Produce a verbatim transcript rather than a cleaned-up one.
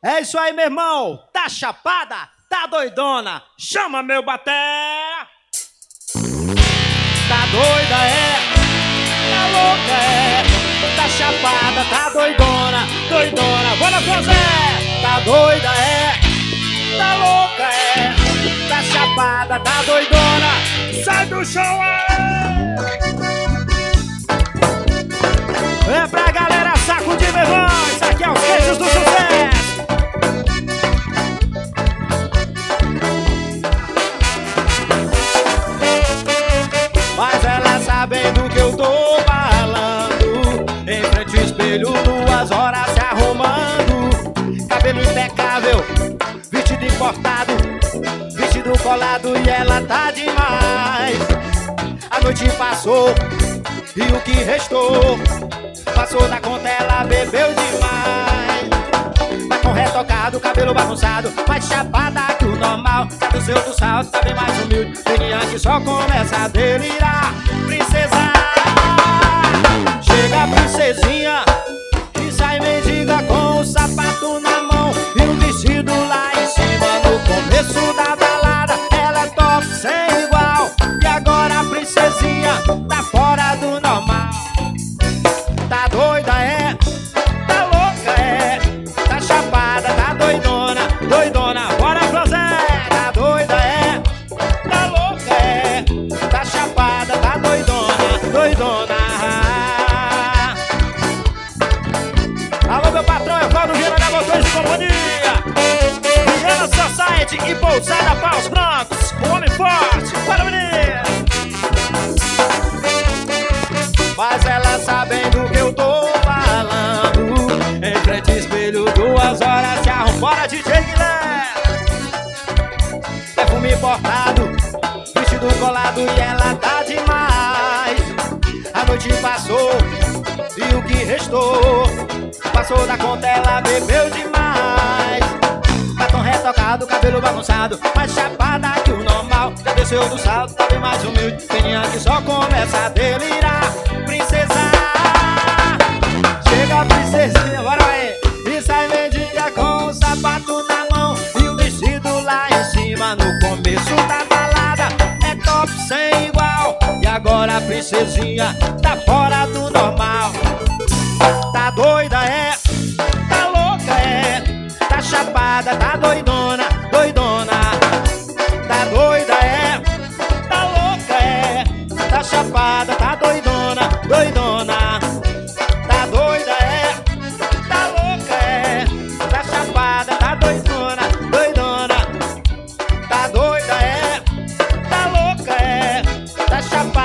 É isso aí, meu irmão. Tá chapada? Tá doidona? Chama meu batera. Tá doida, é? Tá louca, é? Tá chapada, tá doidona, doidona. Bora, José! Tá doida, é? Tá louca, é? Tá chapada, tá doidona. Sai do chão, é! É pra galera sacudir, meu irmão. Isso aqui é os queijos do sucesso. Mas ela sabendo que eu tô falando, em frente ao espelho, duas horas se arrumando. Cabelo impecável, vestido importado, vestido colado e ela tá demais. A noite passou e o que restou passou da conta, ela bebeu demais. Tá com retocado, cabelo bagunçado, mais chapada que o normal. Cadê o seu do salto, tá bem mais humilde. Menina que só começa a delirar. Princesa, chega a princesinha e sai mendiga com o sapato na mão e o vestido lá em cima. No começo da balada ela é top sem igual, e agora a princesinha tá fora do normal. Tá doida, é? Tá louca, é? Tá chapada, tá doidona, doidona. Bora, José! Tá doida, é? Tá louca, é? Tá chapada, tá doidona, doidona. Alô, meu patrão, eu falo do Viana da Motores de Companhia, Viana Society e Pousada Paus Brancos. O homem forte, para o menino. Mas ela sabendo que eu tô falando, em frente ao espelho, duas horas se arruma. Bora, D J Guilherme! Perfume importado, vestido colado e ela tá demais. A noite passou e o que restou passou da conta, ela bebeu demais. Tá tão retocado, cabelo bagunçado, mais chapada que o normal. Já desceu do salto, tá bem mais humilde. Menina que só começa a delirar. Princesa, chega a princesinha, bora aí. E sai mendiga com o sapato na mão e o vestido lá em cima. No começo da balada é top sem igual, e agora a princesinha tá fora do normal. Tá doida, é? Tá louca, é? Tá chapada, tá doidona, doidona. Tá doida, é? Tá louca, é? Tá chapada, tá doidona, doidona. Tá doida, é? Tá louca, é? Tá chapada, tá doidona, doidona. Tá doida, é? Tá louca, é? Tá chapada.